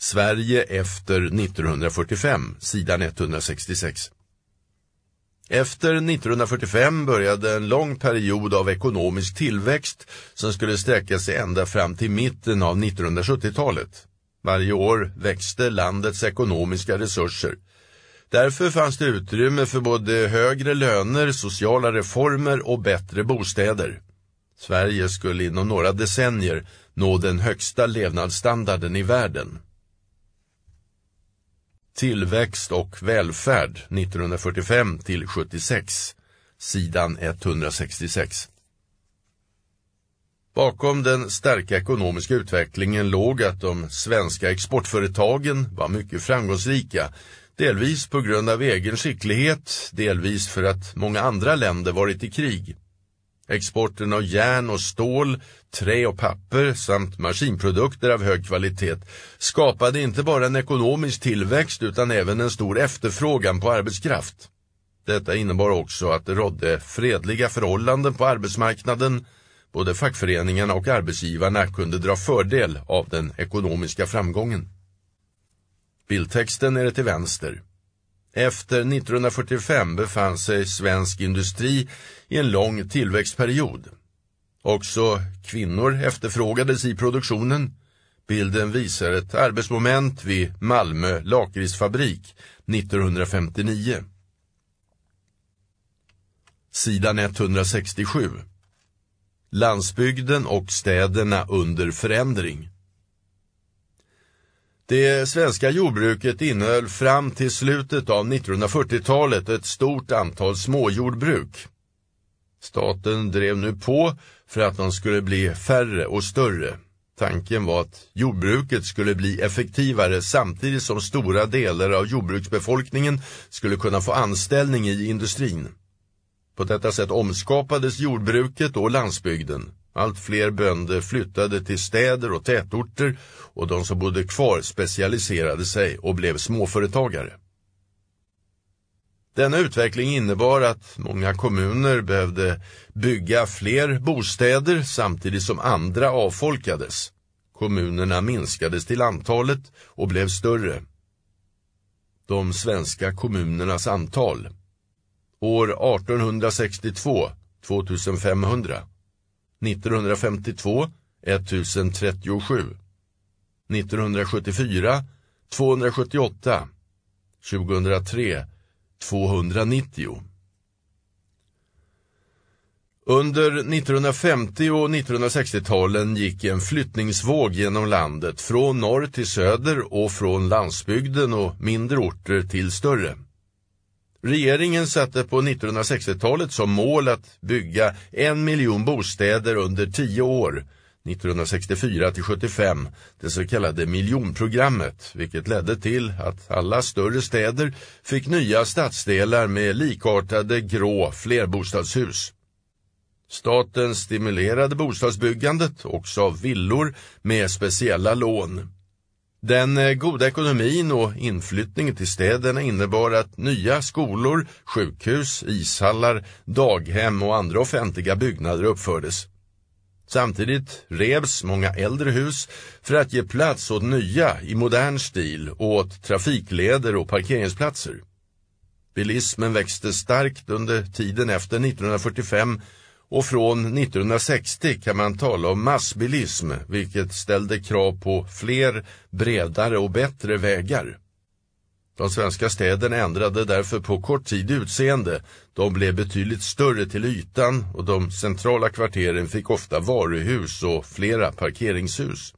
Sverige efter 1945, sidan 166. Efter 1945 började en lång period av ekonomisk tillväxt som skulle sträcka sig ända fram till mitten av 1970-talet. Varje år växte landets ekonomiska resurser. Därför fanns det utrymme för både högre löner, sociala reformer och bättre bostäder. Sverige skulle inom några decennier nå den högsta levnadsstandarden i världen. Tillväxt och välfärd 1945 till 76, sidan 166. Bakom den starka ekonomiska utvecklingen låg att de svenska exportföretagen var mycket framgångsrika, delvis på grund av egen skicklighet, delvis för att många andra länder varit i krig. Exporten av järn och stål, trä och papper samt maskinprodukter av hög kvalitet skapade inte bara en ekonomisk tillväxt utan även en stor efterfrågan på arbetskraft. Detta innebar också att det rådde fredliga förhållanden på arbetsmarknaden. Både fackföreningarna och arbetsgivarna kunde dra fördel av den ekonomiska framgången. Bildtexten är till vänster. Efter 1945 befann sig svensk industri i en lång tillväxtperiod. Också kvinnor efterfrågades i produktionen. Bilden visar ett arbetsmoment vid Malmö lakritsfabrik 1959. Sidan 167. Landsbygden och städerna under förändring. Det svenska jordbruket innehöll fram till slutet av 1940-talet ett stort antal småjordbruk. Staten drev nu på för att de skulle bli färre och större. Tanken var att jordbruket skulle bli effektivare samtidigt som stora delar av jordbruksbefolkningen skulle kunna få anställning i industrin. På detta sätt omskapades jordbruket och landsbygden. Allt fler bönder flyttade till städer och tätorter och de som bodde kvar specialiserade sig och blev småföretagare. Denna utveckling innebar att många kommuner behövde bygga fler bostäder samtidigt som andra avfolkades. Kommunerna minskades till antalet och blev större. De svenska kommunernas antal. År 1862 2500. 1952 1037. 1974 278. 2003 290. Under 1950- och 1960-talen gick en flyttningsvåg genom landet från norr till söder och från landsbygden och mindre orter till större. Regeringen satte på 1960-talet som mål att bygga 1 miljon bostäder under 10 år, 1964 till 75, det så kallade miljonprogrammet, vilket ledde till att alla större städer fick nya stadsdelar med likartade grå flerbostadshus. Staten stimulerade bostadsbyggandet, också av villor, med speciella lån. Den goda ekonomin och inflyttningen till städerna innebar att nya skolor, sjukhus, ishallar, daghem och andra offentliga byggnader uppfördes. Samtidigt revs många äldre hus för att ge plats åt nya i modern stil och åt trafikleder och parkeringsplatser. Bilismen växte starkt under tiden efter 1945 och från 1960 kan man tala om massbilism, vilket ställde krav på fler, bredare och bättre vägar. De svenska städerna ändrade därför på kort tid utseende. De blev betydligt större till ytan och de centrala kvarteren fick ofta varuhus och flera parkeringshus.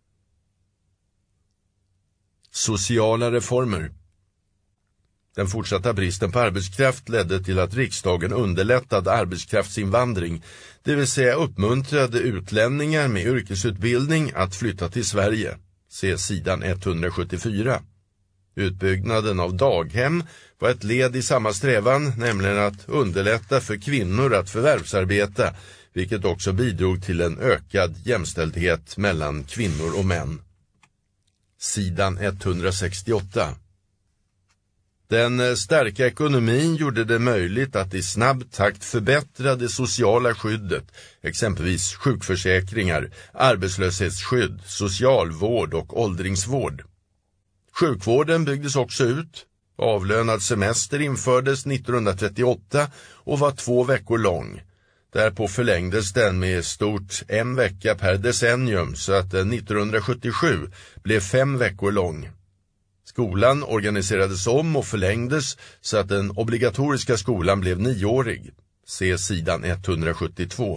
Sociala reformer. Den fortsatta bristen på arbetskraft ledde till att riksdagen underlättade arbetskraftsinvandring, det vill säga uppmuntrade utlänningar med yrkesutbildning att flytta till Sverige. Se sidan 174. Utbyggnaden av daghem var ett led i samma strävan, nämligen att underlätta för kvinnor att förvärvsarbeta, vilket också bidrog till en ökad jämställdhet mellan kvinnor och män. Sidan 168. Den starka ekonomin gjorde det möjligt att i snabb takt förbättra det sociala skyddet, exempelvis sjukförsäkringar, arbetslöshetsskydd, socialvård och åldringsvård. Sjukvården byggdes också ut. Avlönad semester infördes 1938 och var 2 veckor lång. Därpå förlängdes den med stort 1 vecka per decennium så att den 1977 blev 5 veckor lång. Skolan organiserades om och förlängdes så att den obligatoriska skolan blev 9-årig. Se sidan 172.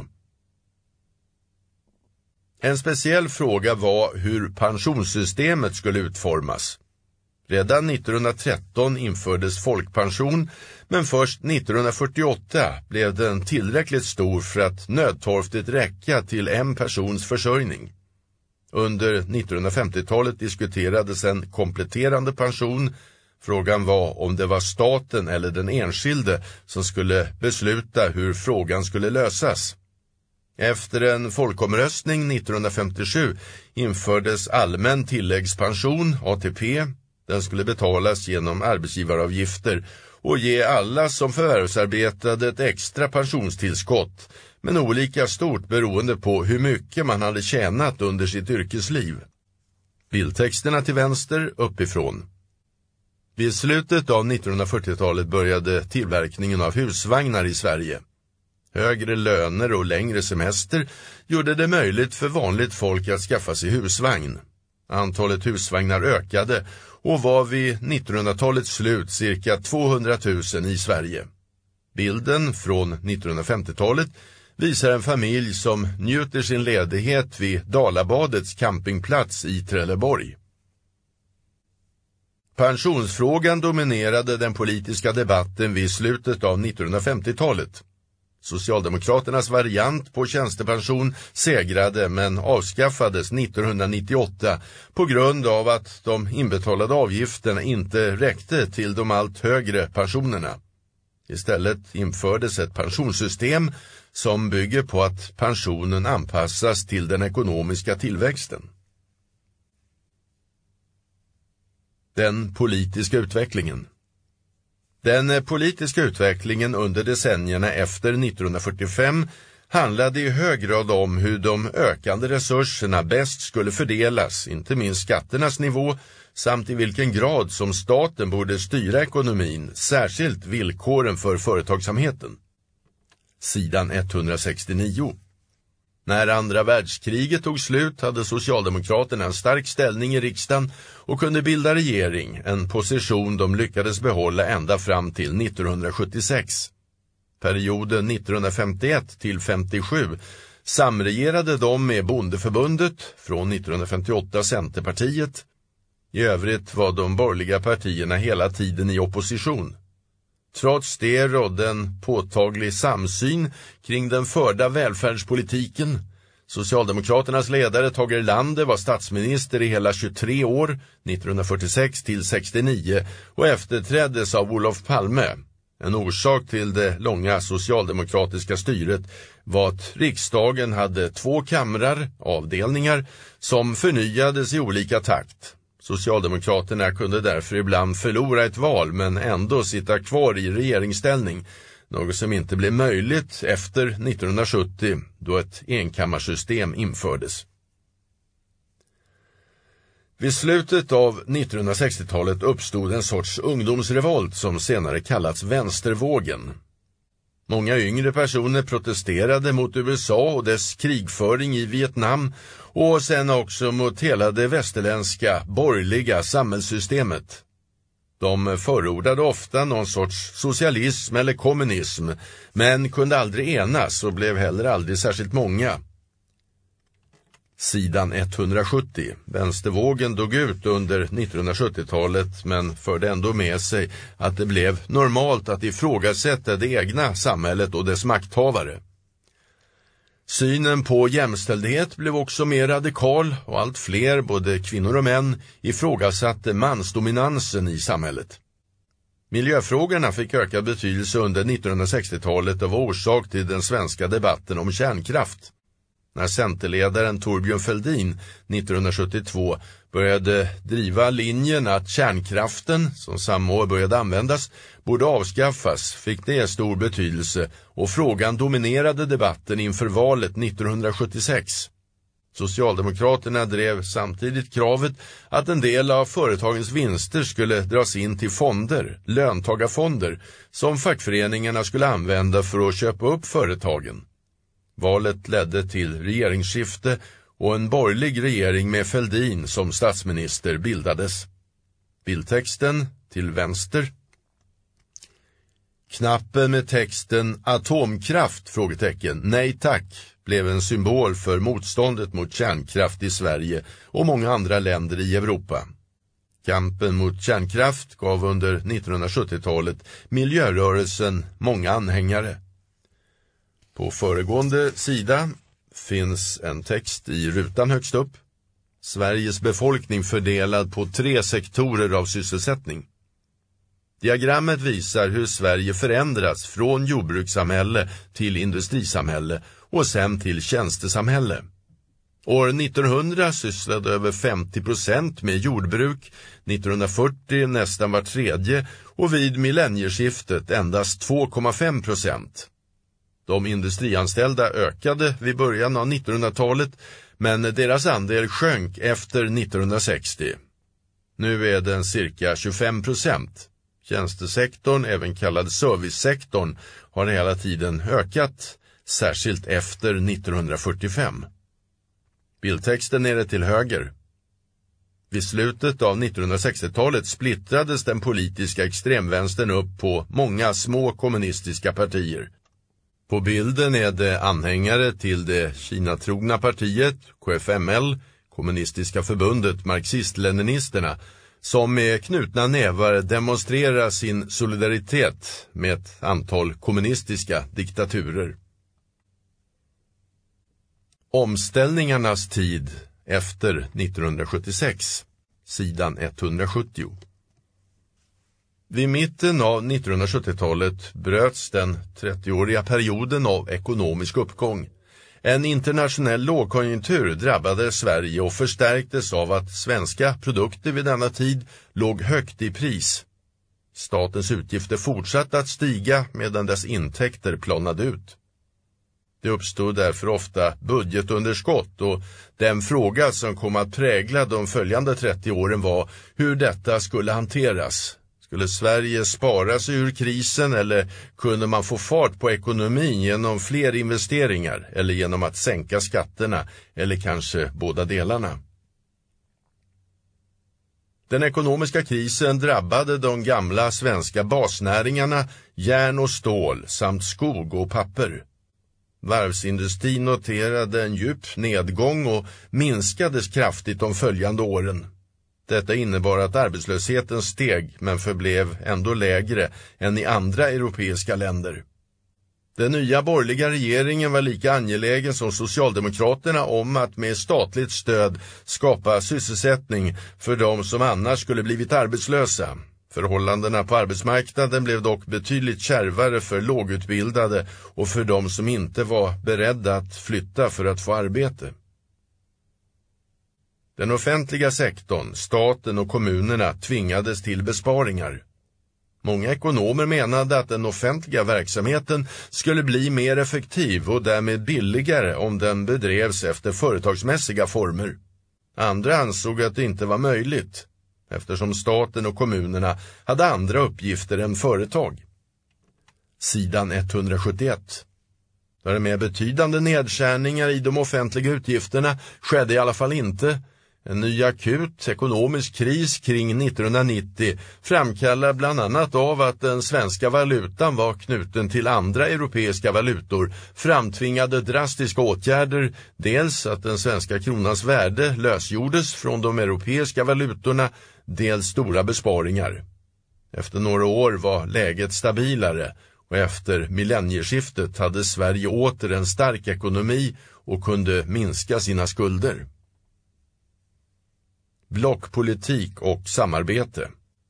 En speciell fråga var hur pensionssystemet skulle utformas. Redan 1913 infördes folkpension, men först 1948 blev den tillräckligt stor för att nödtorftigt räcka till en persons försörjning. Under 1950-talet diskuterades en kompletterande pension. Frågan var om det var staten eller den enskilde som skulle besluta hur frågan skulle lösas. Efter en folkomröstning 1957 infördes allmän tilläggspension, ATP. Den skulle betalas genom arbetsgivaravgifter och ge alla som förvärvsarbetade ett extra pensionstillskott, men olika stort beroende på hur mycket man hade tjänat under sitt yrkesliv. Bildtexterna till vänster uppifrån. Vid slutet av 1940-talet började tillverkningen av husvagnar i Sverige. Högre löner och längre semester gjorde det möjligt för vanligt folk att skaffa sig husvagn. Antalet husvagnar ökade och var vid 1900-talets slut cirka 200 000 i Sverige. Bilden från 1950-talet visar en familj som njuter sin ledighet vid Dalabadets campingplats i Trelleborg. Pensionsfrågan dominerade den politiska debatten vid slutet av 1950-talet. Socialdemokraternas variant på tjänstepension segrade men avskaffades 1998 på grund av att de inbetalade avgifterna inte räckte till de allt högre pensionerna. Istället infördes ett pensionssystem som bygger på att pensionen anpassas till den ekonomiska tillväxten. Den politiska utvecklingen. Den politiska utvecklingen under decennierna efter 1945 handlade i hög grad om hur de ökande resurserna bäst skulle fördelas, inte minst skatternas nivå, samt i vilken grad som staten borde styra ekonomin, särskilt villkoren för företagsamheten. Sidan 169. När andra världskriget tog slut hade Socialdemokraterna en stark ställning i riksdagen och kunde bilda regering, en position de lyckades behålla ända fram till 1976. Perioden 1951 till 57 samregerade de med Bondeförbundet, från 1958 Centerpartiet. I övrigt var de borgerliga partierna hela tiden i opposition. Trots det rådde en påtaglig samsyn kring den förda välfärdspolitiken. Socialdemokraternas ledare Tage Erlander var statsminister i hela 23 år, 1946 till 69, och efterträddes av Olof Palme. En orsak till det långa socialdemokratiska styret var att riksdagen hade 2 kamrar, avdelningar, som förnyades i olika takt. Socialdemokraterna kunde därför ibland förlora ett val men ändå sitta kvar i regeringsställning, något som inte blev möjligt efter 1970 då ett enkammarsystem infördes. Vid slutet av 1960-talet uppstod en sorts ungdomsrevolt som senare kallats vänstervågen. Många yngre personer protesterade mot USA och dess krigföring i Vietnam och sen också mot hela det västerländska borgerliga samhällssystemet. De förordade ofta någon sorts socialism eller kommunism, men kunde aldrig enas och blev heller aldrig särskilt många. Sidan 170. Vänstervågen dog ut under 1970-talet men förde ändå med sig att det blev normalt att ifrågasätta det egna samhället och dess makthavare. Synen på jämställdhet blev också mer radikal och allt fler, både kvinnor och män, ifrågasatte mansdominansen i samhället. Miljöfrågorna fick ökad betydelse under 1960-talet och var orsak till den svenska debatten om kärnkraft. När centerledaren Thorbjörn Fälldin 1972 började driva linjen att kärnkraften, som samma år började användas, borde avskaffas, fick det stor betydelse och frågan dominerade debatten inför valet 1976. Socialdemokraterna drev samtidigt kravet att en del av företagens vinster skulle dras in till fonder, löntagarfonder, som fackföreningarna skulle använda för att köpa upp företagen. Valet ledde till regeringsskifte och en borgerlig regering med Fälldin som statsminister bildades. Bildtexten till vänster. Knappen med texten atomkraft? Nej tack blev en symbol för motståndet mot kärnkraft i Sverige och många andra länder i Europa. Kampen mot kärnkraft gav under 1970-talet miljörörelsen många anhängare. På föregående sida finns en text i rutan högst upp. Sveriges befolkning fördelad på 3 sektorer av sysselsättning. Diagrammet visar hur Sverige förändrats från jordbrukssamhälle till industrisamhälle och sen till tjänstesamhälle. År 1900 sysslade över 50% med jordbruk, 1940 nästan var tredje och vid millennieskiftet endast 2,5%. De industrianställda ökade vid början av 1900-talet, men deras andel sjönk efter 1960. Nu är den cirka 25%. Tjänstesektorn, även kallad servicesektorn, har hela tiden ökat, särskilt efter 1945. Bildtexten nere till höger. Vid slutet av 1960-talet splittrades den politiska extremvänstern upp på många små kommunistiska partier. På bilden är det anhängare till det Kina-trogna partiet, KFML, Kommunistiska förbundet, marxist-leninisterna, som med knutna nävar demonstrerar sin solidaritet med ett antal kommunistiska diktaturer. Omställningarnas tid efter 1976, sidan 170. Vid mitten av 1970-talet bröts den 30-åriga perioden av ekonomisk uppgång. En internationell lågkonjunktur drabbade Sverige och förstärktes av att svenska produkter vid denna tid låg högt i pris. Statens utgifter fortsatte att stiga medan dess intäkter planade ut. Det uppstod därför ofta budgetunderskott och den fråga som kom att prägla de följande 30 åren var hur detta skulle hanteras. Skulle Sverige spara sig ur krisen eller kunde man få fart på ekonomin genom fler investeringar eller genom att sänka skatterna eller kanske båda delarna? Den ekonomiska krisen drabbade de gamla svenska basnäringarna järn och stål samt skog och papper. Varvsindustrin noterade en djup nedgång och minskades kraftigt de följande åren. Detta innebar att arbetslösheten steg men förblev ändå lägre än i andra europeiska länder. Den nya borgerliga regeringen var lika angelägen som Socialdemokraterna om att med statligt stöd skapa sysselsättning för de som annars skulle blivit arbetslösa. Förhållandena på arbetsmarknaden blev dock betydligt kärvare för lågutbildade och för de som inte var beredda att flytta för att få arbete. Den offentliga sektorn, staten och kommunerna tvingades till besparingar. Många ekonomer menade att den offentliga verksamheten skulle bli mer effektiv och därmed billigare om den bedrevs efter företagsmässiga former. Andra ansåg att det inte var möjligt, eftersom staten och kommunerna hade andra uppgifter än företag. Sidan 171. Där med betydande nedskärningar i de offentliga utgifterna skedde i alla fall inte. En ny akut ekonomisk kris kring 1990 framkallar bland annat av att den svenska valutan var knuten till andra europeiska valutor framtvingade drastiska åtgärder, dels att den svenska kronans värde lösgjordes från de europeiska valutorna, dels stora besparingar. Efter några år var läget stabilare och efter millennieskiftet hade Sverige åter en stark ekonomi och kunde minska sina skulder. Blockpolitik och samarbete.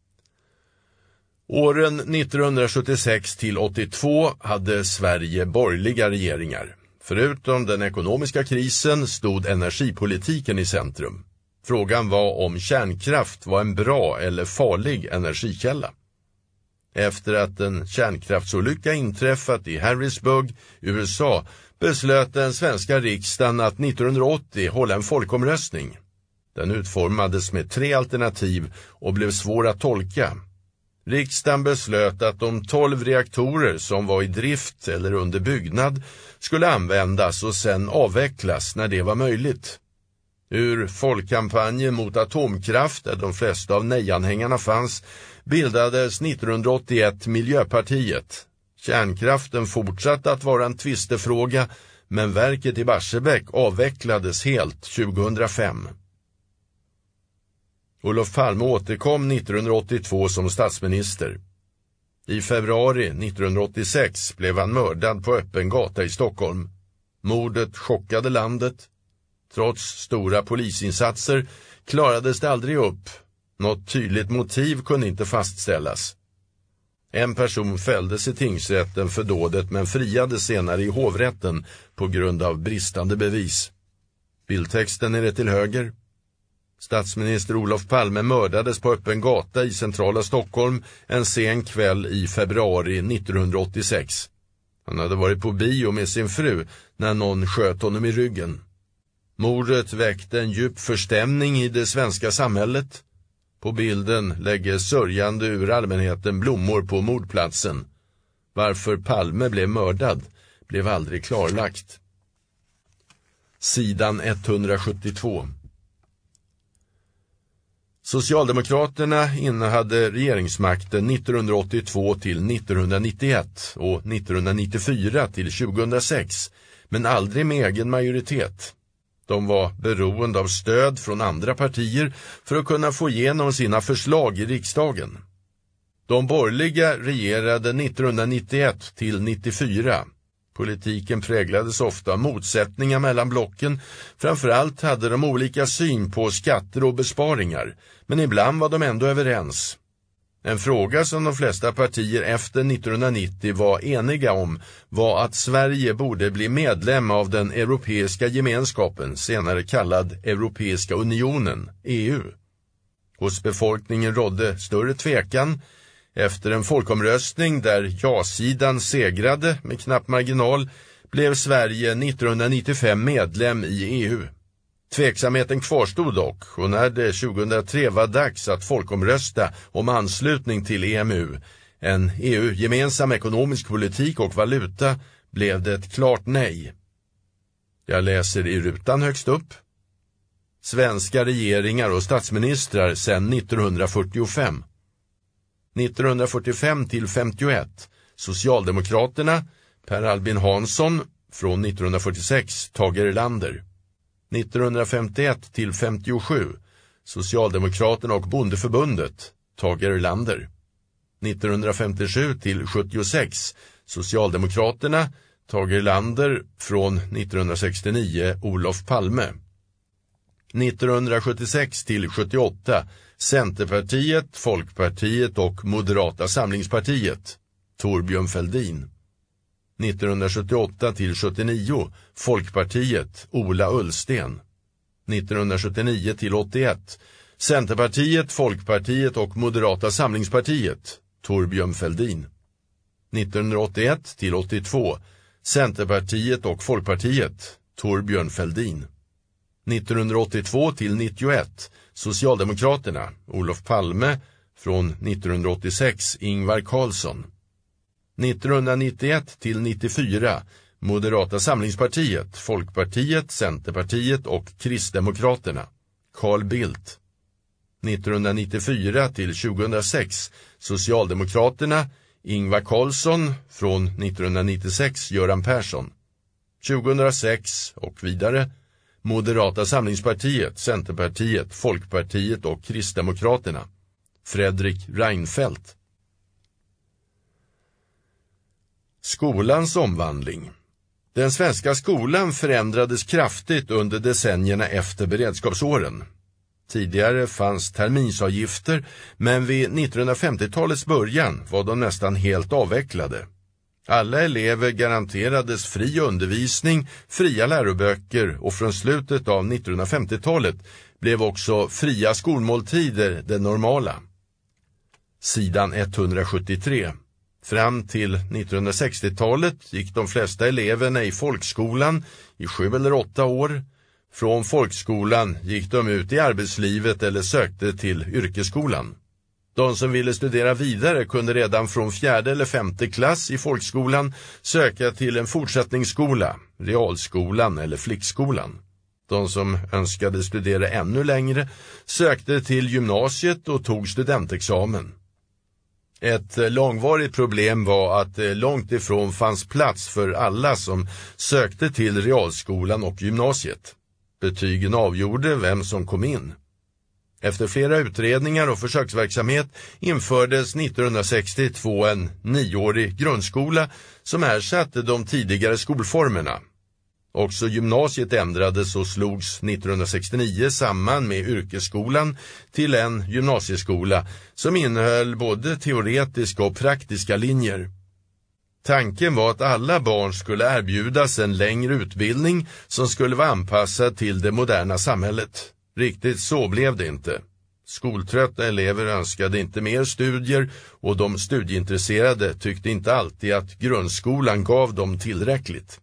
Åren 1976 till 82 hade Sverige borgerliga regeringar. Förutom den ekonomiska krisen stod energipolitiken i centrum. Frågan var om kärnkraft var en bra eller farlig energikälla. Efter att en kärnkraftsolycka inträffat i Harrisburg, USA, beslöt den svenska riksdagen att 1980 hålla en folkomröstning. Den utformades med 3 alternativ och blev svår att tolka. Riksdagen beslöt att de 12 reaktorer som var i drift eller under byggnad skulle användas och sen avvecklas när det var möjligt. Ur folkkampanjen mot atomkraft, där de flesta av nej-anhängarna fanns, bildades 1981 Miljöpartiet. Kärnkraften fortsatte att vara en tvistefråga, men verket i Barsebäck avvecklades helt 2005. Olof Palme återkom 1982 som statsminister. I februari 1986 blev han mördad på öppen gata i Stockholm. Mordet chockade landet. Trots stora polisinsatser klarades det aldrig upp. Något tydligt motiv kunde inte fastställas. En person fälldes i tingsrätten för dådet men friades senare i hovrätten på grund av bristande bevis. Bildtexten är det till höger. Statsminister Olof Palme mördades på öppen gata i centrala Stockholm en sen kväll i februari 1986. Han hade varit på bio med sin fru när någon sköt honom i ryggen. Mordet väckte en djup förstämning i det svenska samhället. På bilden lägger sörjande ur allmänheten blommor på mordplatsen. Varför Palme blev mördad blev aldrig klarlagt. Sidan 172. Socialdemokraterna innehade regeringsmakten 1982 till 1991 och 1994 till 2006, men aldrig med egen majoritet. De var beroende av stöd från andra partier för att kunna få igenom sina förslag i riksdagen. De borgerliga regerade 1991 till 94. Politiken präglades ofta av motsättningar mellan blocken. Framförallt hade de olika syn på skatter och besparingar, men ibland var de ändå överens. En fråga som de flesta partier efter 1990 var eniga om var att Sverige borde bli medlem av den europeiska gemenskapen, senare kallad Europeiska unionen, EU. Hos befolkningen rådde större tvekan. Efter en folkomröstning där ja-sidan segrade med knapp marginal blev Sverige 1995 medlem i EU. Tveksamheten kvarstod dock, och när det 2003 var dags att folkomrösta om anslutning till EMU, en EU-gemensam ekonomisk politik och valuta, blev det ett klart nej. Jag läser i rutan högst upp. Svenska regeringar och statsministrar sedan 1945. 1945 till 51, Socialdemokraterna, Per Albin Hansson, från 1946, Tage Erlander. 1951 till 57, Socialdemokraterna och Bondeförbundet, Tage Erlander. 1957 till 76, Socialdemokraterna, Tage Erlander, från 1969, Olof Palme. 1976 till 78, Centerpartiet, Folkpartiet och Moderata samlingspartiet, Thorbjörn Fälldin. 1978 till 79, Folkpartiet, Ola Ullsten. 1979 till 81, Centerpartiet, Folkpartiet och Moderata samlingspartiet, Thorbjörn Fälldin. 1981 till 82, Centerpartiet och Folkpartiet, Thorbjörn Fälldin. 1982 till 91, Socialdemokraterna, Olof Palme, från 1986, Ingvar Carlsson. 1991 till 94, Moderata samlingspartiet, Folkpartiet, Centerpartiet och Kristdemokraterna, Carl Bildt. 1994 till 2006, Socialdemokraterna, Ingvar Carlsson, från 1996, Göran Persson. 2006 och vidare, Moderata samlingspartiet, Centerpartiet, Folkpartiet och Kristdemokraterna, Fredrik Reinfeldt. Skolans omvandling. Den svenska skolan förändrades kraftigt under decennierna efter beredskapsåren. Tidigare fanns terminsavgifter, men vid 1950-talets början var de nästan helt avvecklade. Alla elever garanterades fri undervisning, fria läroböcker, och från slutet av 1950-talet blev också fria skolmåltider det normala. Sidan 173. Fram till 1960-talet gick de flesta eleverna i folkskolan i 7 eller 8 år. Från folkskolan gick de ut i arbetslivet eller sökte till yrkesskolan. De som ville studera vidare kunde redan från 4:e eller 5:e klass i folkskolan söka till en fortsättningsskola, realskolan eller flickskolan. De som önskade studera ännu längre sökte till gymnasiet och tog studentexamen. Ett långvarigt problem var att det långt ifrån fanns plats för alla som sökte till realskolan och gymnasiet. Betygen avgjorde vem som kom in. Efter flera utredningar och försöksverksamhet infördes 1962 en 9-årig grundskola som ersatte de tidigare skolformerna. Också gymnasiet ändrades och slogs 1969 samman med yrkesskolan till en gymnasieskola som innehöll både teoretiska och praktiska linjer. Tanken var att alla barn skulle erbjudas en längre utbildning som skulle vara anpassad till det moderna samhället. Riktigt så blev det inte. Skoltrötta elever önskade inte mer studier och de studieintresserade tyckte inte alltid att grundskolan gav dem tillräckligt.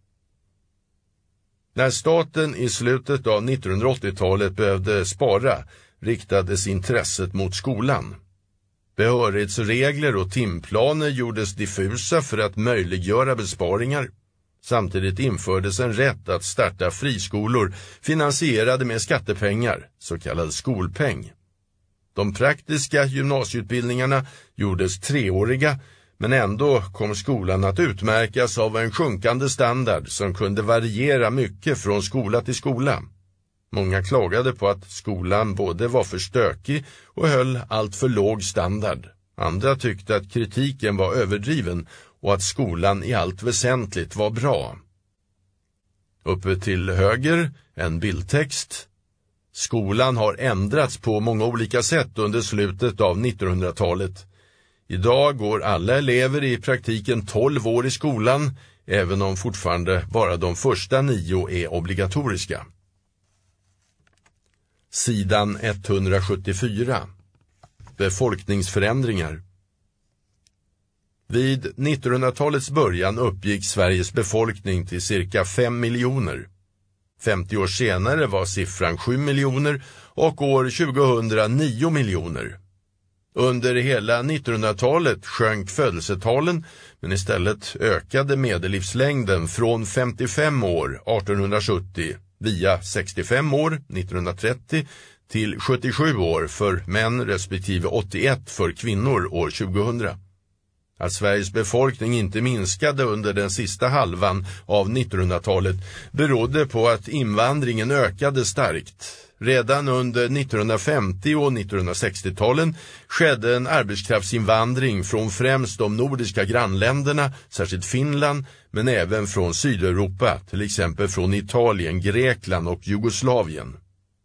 När staten i slutet av 1980-talet behövde spara riktades intresset mot skolan. Behörighetsregler och timplaner gjordes diffusa för att möjliggöra besparingar. Samtidigt infördes en rätt att starta friskolor finansierade med skattepengar, så kallad skolpeng. De praktiska gymnasieutbildningarna gjordes 3-åriga, men ändå kom skolan att utmärkas av en sjunkande standard som kunde variera mycket från skola till skola. Många klagade på att skolan både var för stökig och höll allt för låg standard. Andra tyckte att kritiken var överdriven och att skolan i allt väsentligt var bra. Uppe till höger, en bildtext. Skolan har ändrats på många olika sätt under slutet av 1900-talet. Idag går alla elever i praktiken 12 år i skolan, även om fortfarande bara de första 9 är obligatoriska. Sidan 174. Befolkningsförändringar. Vid 1900-talets början uppgick Sveriges befolkning till cirka 5 miljoner. 50 år senare var siffran 7 miljoner och år 2000 9 miljoner. Under hela 1900-talet sjönk födelsetalen, men istället ökade medellivslängden från 55 år 1870 via 65 år 1930 till 77 år för män respektive 81 för kvinnor år 2000. Att Sveriges befolkning inte minskade under den sista halvan av 1900-talet berodde på att invandringen ökade starkt. Redan under 1950- och 1960-talen skedde en arbetskraftsinvandring från främst de nordiska grannländerna, särskilt Finland, men även från Sydeuropa, till exempel från Italien, Grekland och Jugoslavien.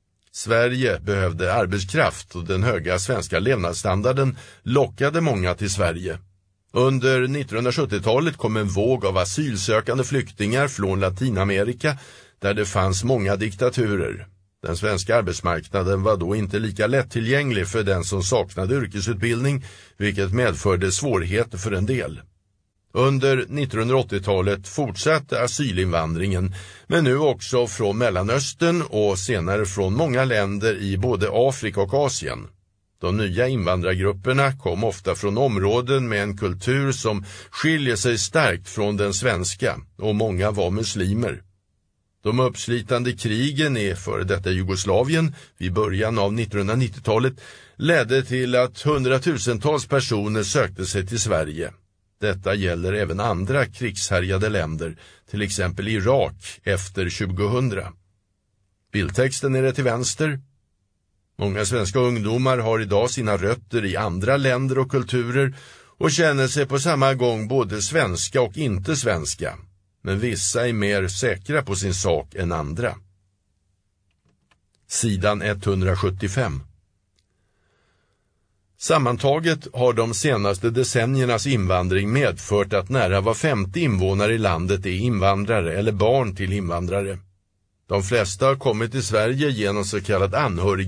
Sverige behövde arbetskraft och den höga svenska levnadsstandarden lockade många till Sverige. Under 1970-talet kom en våg av asylsökande flyktingar från Latinamerika där det fanns många diktaturer. Den svenska arbetsmarknaden var då inte lika lättillgänglig för den som saknade yrkesutbildning, vilket medförde svårigheter för en del. Under 1980-talet fortsatte asylinvandringen, men nu också från Mellanöstern och senare från många länder i både Afrika och Asien. De nya invandrargrupperna kom ofta från områden med en kultur som skiljer sig starkt från den svenska, och många var muslimer. De uppslitande krigen i före detta Jugoslavien vid början av 1990-talet ledde till att hundratusentals personer sökte sig till Sverige. Detta gäller även andra krigshärjade länder, till exempel Irak efter 2000. Bildtexten är det till vänster. Många svenska ungdomar har idag sina rötter i andra länder och kulturer och känner sig på samma gång både svenska och inte svenska. Men vissa är mer säkra på sin sak än andra. Sidan 175. Sammantaget har de senaste decenniernas invandring medfört att nära var 50 invånare i landet är invandrare eller barn till invandrare. De flesta har kommit till Sverige genom så kallad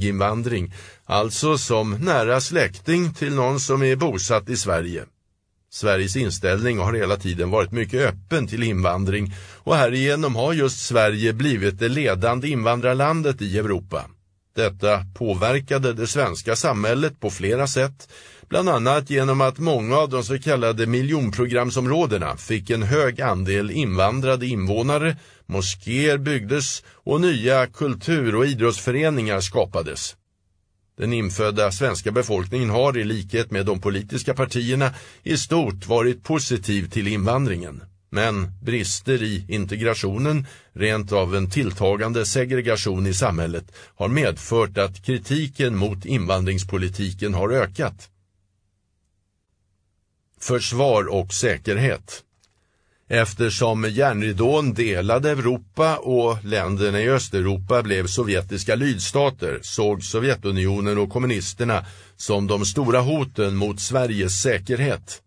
anhöriginvandring, alltså som nära släkting till någon som är bosatt i Sverige. Sveriges inställning har hela tiden varit mycket öppen till invandring och härigenom har just Sverige blivit det ledande invandrarlandet i Europa. Detta påverkade det svenska samhället på flera sätt, bland annat genom att många av de så kallade miljonprogramsområdena fick en hög andel invandrade invånare, moskéer byggdes och nya kultur- och idrottsföreningar skapades. Den infödda svenska befolkningen har i likhet med de politiska partierna i stort varit positiv till invandringen. Men brister i integrationen, rent av en tilltagande segregation i samhället, har medfört att kritiken mot invandringspolitiken har ökat. Försvar och säkerhet. Eftersom järnridån delade Europa och länderna i Östeuropa blev sovjetiska lydstater såg Sovjetunionen och kommunisterna som de stora hoten mot Sveriges säkerhet.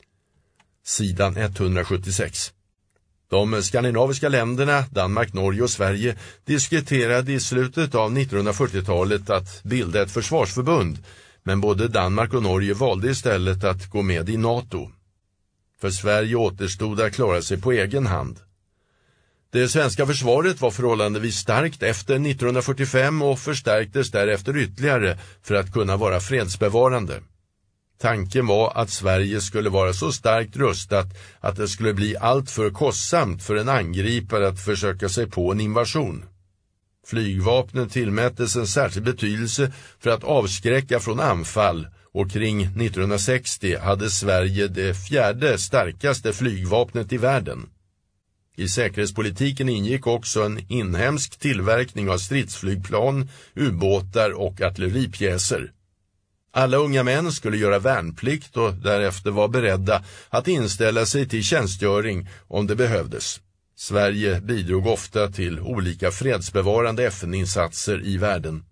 Sidan 176. De skandinaviska länderna, Danmark, Norge och Sverige, diskuterade i slutet av 1940-talet att bilda ett försvarsförbund, men både Danmark och Norge valde istället att gå med i NATO. För Sverige återstod att klara sig på egen hand. Det svenska försvaret var förhållandevis starkt efter 1945 och förstärktes därefter ytterligare för att kunna vara fredsbevarande. Tanken var att Sverige skulle vara så starkt rustat att det skulle bli allt för kostsamt för en angripare att försöka sig på en invasion. Flygvapnet tillmättes en särskild betydelse för att avskräcka från anfall, och kring 1960 hade Sverige det fjärde starkaste flygvapnet i världen. I säkerhetspolitiken ingick också en inhemsk tillverkning av stridsflygplan, ubåtar och artilleripjäser. Alla unga män skulle göra värnplikt och därefter vara beredda att inställa sig till tjänstgöring om det behövdes. Sverige bidrog ofta till olika fredsbevarande FN-insatser i världen.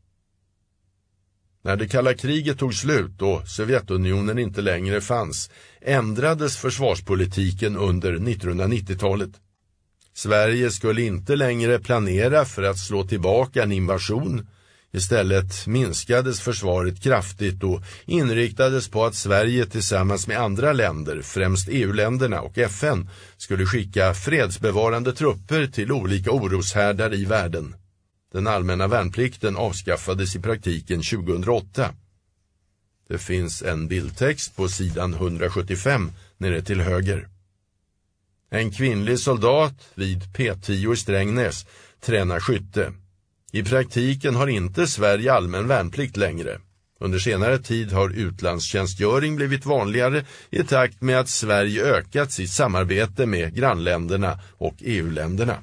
När det kalla kriget tog slut och Sovjetunionen inte längre fanns, ändrades försvarspolitiken under 1990-talet. Sverige skulle inte längre planera för att slå tillbaka en invasion. Istället minskades försvaret kraftigt och inriktades på att Sverige tillsammans med andra länder, främst EU-länderna och FN, skulle skicka fredsbevarande trupper till olika oroshärdar i världen. Den allmänna värnplikten avskaffades i praktiken 2008. Det finns en bildtext på sidan 175 nere till höger. En kvinnlig soldat vid P10 i Strängnäs tränar skytte. I praktiken har inte Sverige allmän värnplikt längre. Under senare tid har utlandstjänstgöring blivit vanligare i takt med att Sverige ökat sitt samarbete med grannländerna och EU-länderna.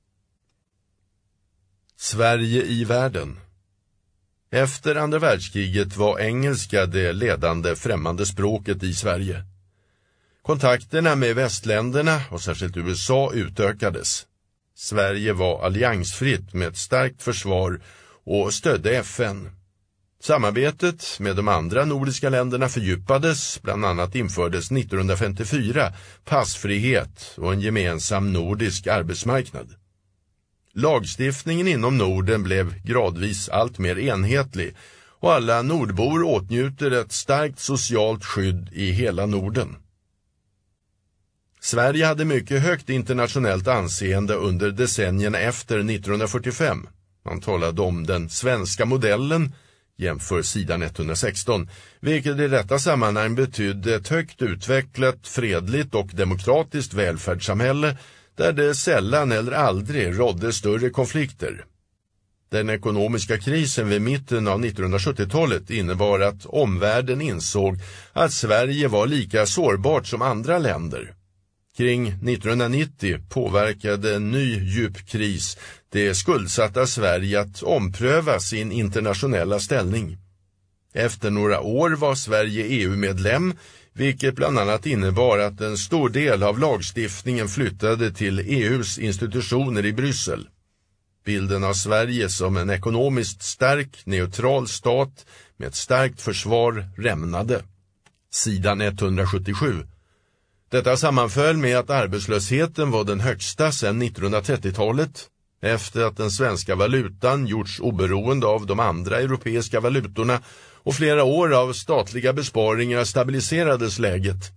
Sverige i världen. Efter andra världskriget var engelska det ledande främmande språket i Sverige. Kontakterna med västländerna och särskilt USA utökades. Sverige var alliansfritt med ett starkt försvar och stödde FN. Samarbetet med de andra nordiska länderna fördjupades, bland annat infördes 1954 passfrihet och en gemensam nordisk arbetsmarknad. Lagstiftningen inom Norden blev gradvis allt mer enhetlig och alla nordbor åtnjuter ett starkt socialt skydd i hela Norden. Sverige hade mycket högt internationellt anseende under decennierna efter 1945. Man talade om den svenska modellen, jämför sidan 116, vilket i detta sammanhang betydde ett högt utvecklat, fredligt och demokratiskt välfärdssamhälle där det sällan eller aldrig rådde större konflikter. Den ekonomiska krisen vid mitten av 1970-talet innebar att omvärlden insåg att Sverige var lika sårbart som andra länder. Kring 1990 påverkade en ny djup kris det skuldsatta Sverige att ompröva sin internationella ställning. Efter några år var Sverige EU-medlem, vilket bland annat innebar att en stor del av lagstiftningen flyttade till EUs institutioner i Bryssel. Bilden av Sverige som en ekonomiskt stark, neutral stat med ett starkt försvar rämnade. Sidan 177. Detta sammanföll med att arbetslösheten var den högsta sedan 1930-talet, efter att den svenska valutan gjorts oberoende av de andra europeiska valutorna och flera år av statliga besparingar stabiliserades läget.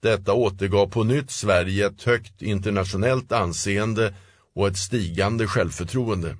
Detta återgav på nytt Sverige ett högt internationellt anseende och ett stigande självförtroende.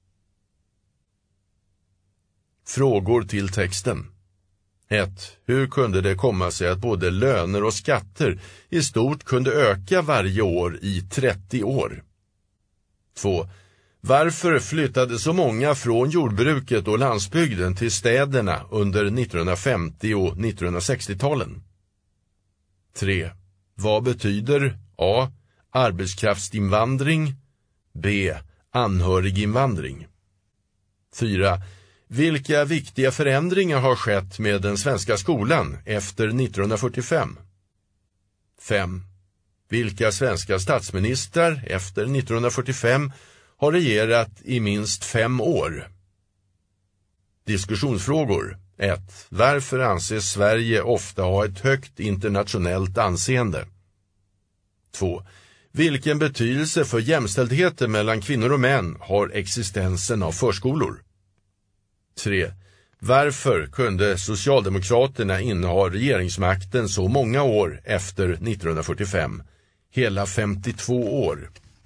Frågor till texten. 1. Hur kunde det komma sig att både löner och skatter i stort kunde öka varje år i 30 år? 2. Varför flyttade så många från jordbruket och landsbygden till städerna under 1950- och 1960-talen? 3. Vad betyder A. Arbetskraftsinvandring, B. Anhöriginvandring? 4. Vilka viktiga förändringar har skett med den svenska skolan efter 1945? 5. Vilka svenska statsministrar efter 1945 har regerat i minst 5 år? Diskussionsfrågor. 1. Varför anses Sverige ofta ha ett högt internationellt anseende? 2. Vilken betydelse för jämställdheten mellan kvinnor och män har existensen av förskolor? 3. Varför kunde Socialdemokraterna inneha regeringsmakten så många år efter 1945? Hela 52 år.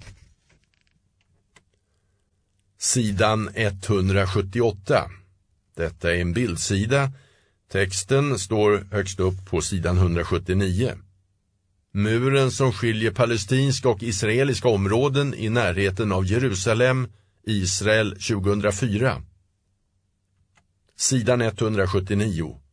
Sidan 178. Detta är en bildsida. Texten står högst upp på sidan 179. Muren som skiljer palestinska och israeliska områden i närheten av Jerusalem, Israel 2004. Sidan 179.